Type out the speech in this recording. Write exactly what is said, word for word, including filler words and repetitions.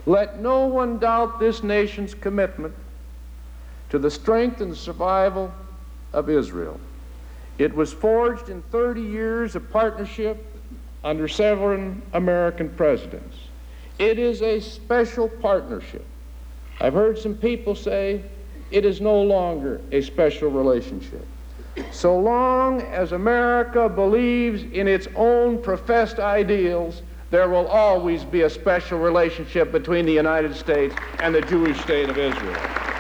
Let no one doubt this nation's commitment to the strength and survival of Israel. It was forged in thirty years of partnership under several American presidents. It is a special partnership. I've heard some people say it is no longer a special relationship. So long as America believes in its own professed ideals, there will always be a special relationship between the United States and the Jewish state of Israel.